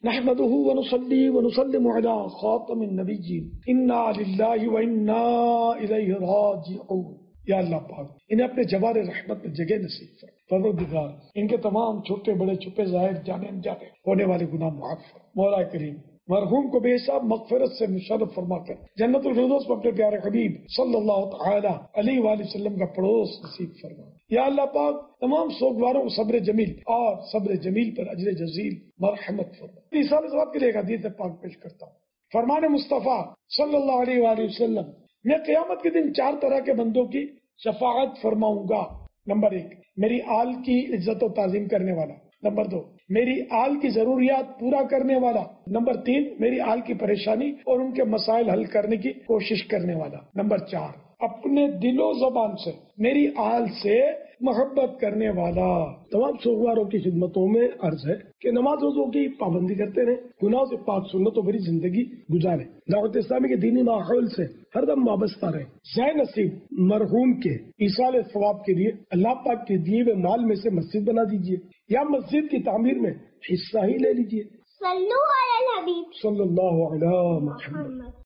نحمده ونصلي ونسلم على خاتم النبيين انا لله وانا الیہ راجعون۔ یا اللہ پاک انہیں اپنے جوار رحمت میں جگہ نصیب فرما۔ پروردگار ان کے تمام چھوٹے بڑے چھپے ظاہر جانے انجانے ہونے والے گناہ معاف فرما۔ مولا کریم مرحوم کو بے حساب مغفرت سے مشرف فرما کر جنت الفردوس میں اپنے پیارے حبیب صلی اللہ تعالی علیہ وآلہ وسلم کا پڑوس نصیب فرما۔ یا اللہ پاک تمام سوگواروں کو صبر جمیل اور صبر جمیل پر اجر جزیل مرحمت فرما۔ اس ثواب کے لیے ایک حدیث پاک پیش کرتا ہوں۔ فرمان مصطفیٰ صلی اللہ علیہ وآلہ وسلم، میں قیامت کے دن 4 طرح کے بندوں کی شفاعت فرماؤں گا۔ نمبر 1، میری آل کی عزت و تعظیم کرنے والا۔ نمبر 2، میری آل کی ضروریات پورا کرنے والا۔ نمبر 3، میری آل کی پریشانی اور ان کے مسائل حل کرنے کی کوشش کرنے والا۔ نمبر 4، اپنے دل و زبان سے میری آل سے محبت کرنے والا۔ تمام سوگواروں کی خدمتوں میں عرض ہے کہ نماز روزوں کی پابندی کرتے رہیں، گناہوں سے پاک سنتوں بھری زندگی گزاریں، دعوت اسلامی کے دینی ماحول سے ہر دم وابستہ رہیں۔ زین نصیب مرحوم کے ایصال ثواب کے لیے اللہ پاک کے دیے ہوئے مال میں سے مسجد بنا دیجیے یا مسجد کی تعمیر میں حصہ ہی لے لیجیے۔ صلو علی الحبیب صلی اللہ علیہ محمد۔